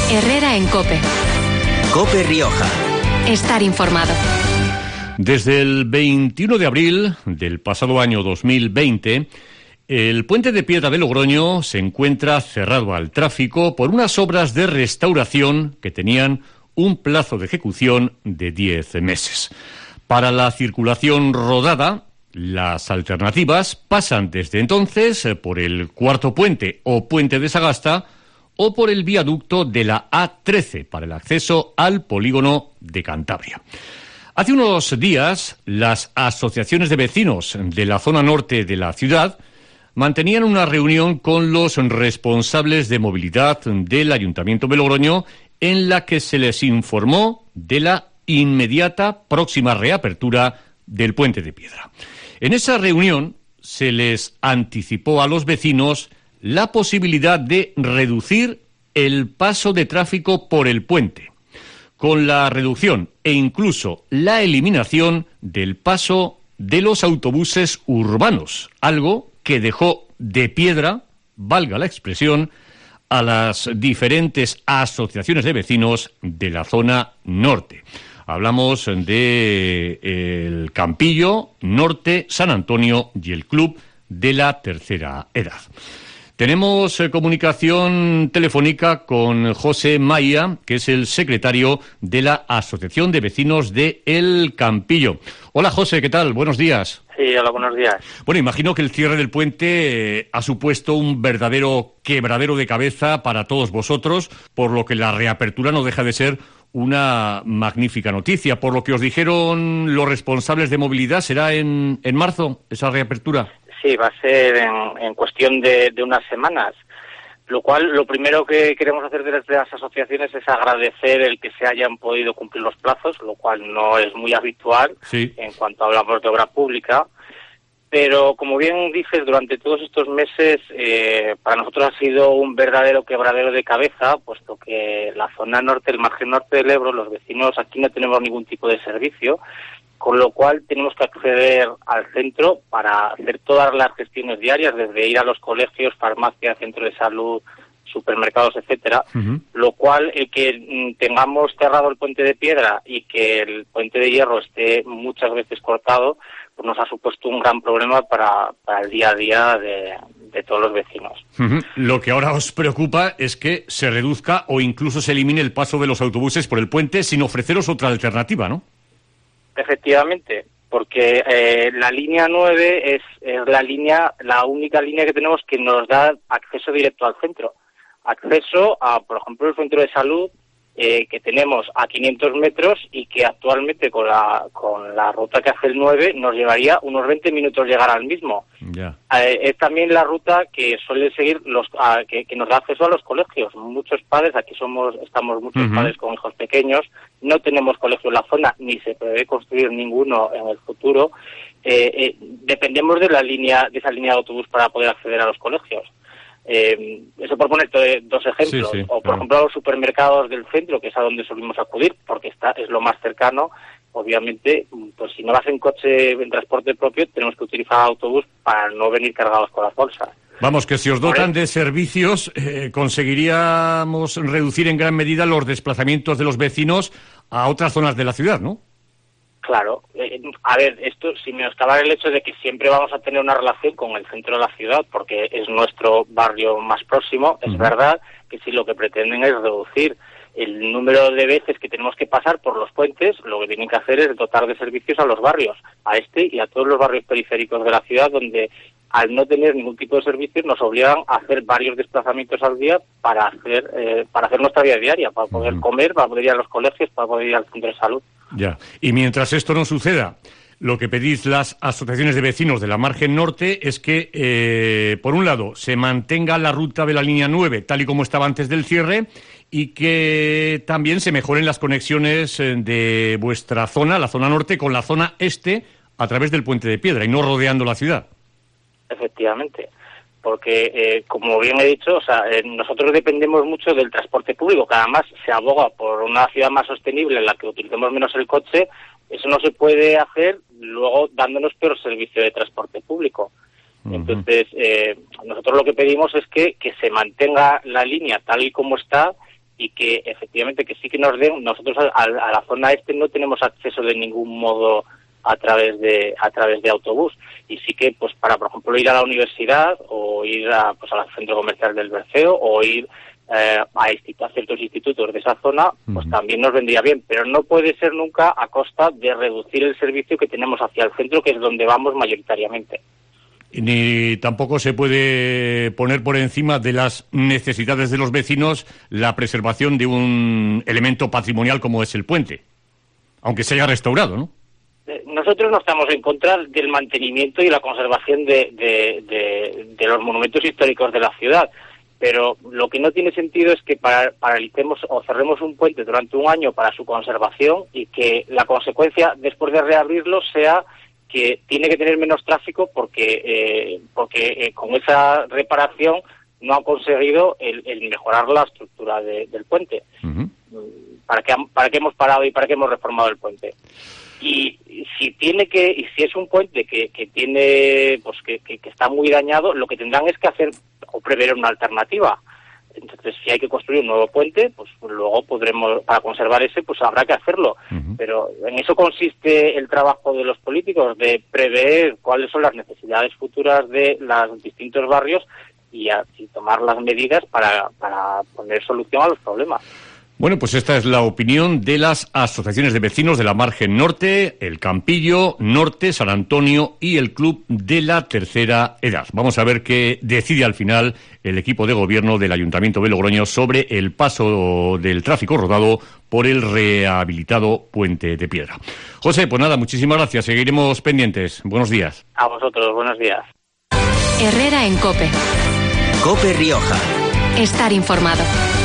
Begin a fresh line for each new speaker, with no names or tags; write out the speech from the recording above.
Herrera en COPE.
COPE Rioja.
Estar informado.
Desde el 21 de abril del pasado año 2020, el puente de Piedra de Logroño se encuentra cerrado al tráfico por unas obras de restauración que tenían un plazo de ejecución de 10 meses. Para la circulación rodada, las alternativas pasan desde entonces por el Cuarto Puente o Puente de Sagasta o por el viaducto de la A13 para el acceso al polígono de Cantabria. Hace unos días, las asociaciones de vecinos de la zona norte de la ciudad mantenían una reunión con los responsables de movilidad del Ayuntamiento de Logroño en la que se les informó de la inmediata próxima reapertura del Puente de Piedra. En esa reunión se les anticipó a los vecinos la posibilidad de reducir el paso de tráfico por el puente, con la reducción e incluso la eliminación del paso de los autobuses urbanos, algo que dejó de piedra, valga la expresión, a las diferentes asociaciones de vecinos de la zona norte. Hablamos de el Campillo, Norte, San Antonio y el Club de la Tercera Edad. Tenemos comunicación telefónica con José Maia, que es el secretario de la Asociación de Vecinos de El Campillo. Hola José, ¿qué tal? Buenos días.
Sí, hola, buenos días.
Bueno, imagino que el cierre del puente ha supuesto un verdadero quebradero de cabeza para todos vosotros, por lo que la reapertura no deja de ser una magnífica noticia. Por lo que os dijeron los responsables de movilidad, ¿será en marzo esa reapertura?
Sí, va a ser en cuestión de unas semanas, lo cual lo primero que queremos hacer desde las asociaciones es agradecer el que se hayan podido cumplir los plazos, lo cual no es muy habitual en cuanto hablamos de obra pública. Pero, como bien dices, durante todos estos meses para nosotros ha sido un verdadero quebradero de cabeza, puesto que la zona norte, el margen norte del Ebro, los vecinos aquí no tenemos ningún tipo de servicio, con lo cual tenemos que acceder al centro para hacer todas las gestiones diarias, desde ir a los colegios, farmacias, centros de salud, supermercados, etcétera, lo cual el que tengamos cerrado el puente de piedra y que el puente de hierro esté muchas veces cortado, pues nos ha supuesto un gran problema para el día a día de todos los vecinos.
Lo que ahora os preocupa es que se reduzca o incluso se elimine el paso de los autobuses por el puente sin ofreceros otra alternativa, ¿no?
Efectivamente, porque la línea 9 es la única línea que tenemos que nos da acceso directo al centro. Acceso a, por ejemplo, el centro de salud que tenemos a 500 metros y que actualmente con la ruta que hace el 9 nos llevaría unos 20 minutos llegar al mismo. Es también la ruta que suele seguir que nos da acceso a los colegios. Muchos padres, aquí estamos muchos padres con hijos pequeños, no tenemos colegio en la zona, ni se prevé construir ninguno en el futuro. Dependemos de esa línea de autobús para poder acceder a los colegios. Eso por ponerte dos ejemplos, o por ejemplo a los supermercados del centro, que es a donde solimos acudir, porque es lo más cercano. Obviamente, pues si no vas en coche, en transporte propio, tenemos que utilizar autobús para no venir cargados con las bolsas.
Vamos, que si os dotan de servicios, conseguiríamos reducir en gran medida los desplazamientos de los vecinos a otras zonas de la ciudad, ¿no? Claro.
A ver, esto sin menoscabar el hecho de que siempre vamos a tener una relación con el centro de la ciudad, porque es nuestro barrio más próximo. Es verdad que si lo que pretenden es reducir el número de veces que tenemos que pasar por los puentes, lo que tienen que hacer es dotar de servicios a los barrios, a este y a todos los barrios periféricos de la ciudad, donde al no tener ningún tipo de servicios nos obligan a hacer varios desplazamientos al día para hacer nuestra vida diaria, para poder comer, para poder ir a los colegios, para poder ir al centro de salud.
Ya. Y mientras esto no suceda, lo que pedís las asociaciones de vecinos de la margen norte es que, por un lado, se mantenga la ruta de la línea 9 tal y como estaba antes del cierre y que también se mejoren las conexiones de vuestra zona, la zona norte, con la zona este a través del Puente de Piedra y no rodeando la ciudad.
Efectivamente. Porque, como bien he dicho, nosotros dependemos mucho del transporte público, que además se aboga por una ciudad más sostenible en la que utilicemos menos el coche. Eso no se puede hacer luego dándonos peor servicio de transporte público. Entonces, nosotros lo que pedimos es que se mantenga la línea tal y como está y que efectivamente que sí que nos den. Nosotros a la zona este no tenemos acceso de ningún modo a través de autobús, y sí que pues para, por ejemplo, ir a la universidad o ir al centro comercial del Berceo o ir a ciertos institutos de esa zona, pues también nos vendría bien, pero no puede ser nunca a costa de reducir el servicio que tenemos hacia el centro, que es donde vamos mayoritariamente.
Ni tampoco se puede poner por encima de las necesidades de los vecinos la preservación de un elemento patrimonial como es el puente, aunque se haya restaurado, ¿no?
Nosotros no estamos en contra del mantenimiento y la conservación de los monumentos históricos de la ciudad, pero lo que no tiene sentido es que paralicemos o cerremos un puente durante un año para su conservación y que la consecuencia después de reabrirlo sea que tiene que tener menos tráfico porque con esa reparación no ha conseguido el mejorar la estructura del puente. Uh-huh. ¿Para qué hemos parado y para qué hemos reformado el puente? Y si es un puente que tiene pues que está muy dañado, lo que tendrán es que hacer o prever una alternativa. Entonces, si hay que construir un nuevo puente, pues luego podremos, para conservar ese, pues habrá que hacerlo. Uh-huh. Pero en eso consiste el trabajo de los políticos, de prever cuáles son las necesidades futuras de los distintos barrios y tomar las medidas para poner solución a los problemas.
Bueno, pues esta es la opinión de las asociaciones de vecinos de la Margen Norte, el Campillo, Norte, San Antonio y el Club de la Tercera Edad. Vamos a ver qué decide al final el equipo de gobierno del Ayuntamiento de Logroño sobre el paso del tráfico rodado por el rehabilitado Puente de Piedra. José, pues nada, muchísimas gracias. Seguiremos pendientes. Buenos días.
A vosotros, buenos días.
Herrera en COPE.
COPE Rioja.
Estar informado.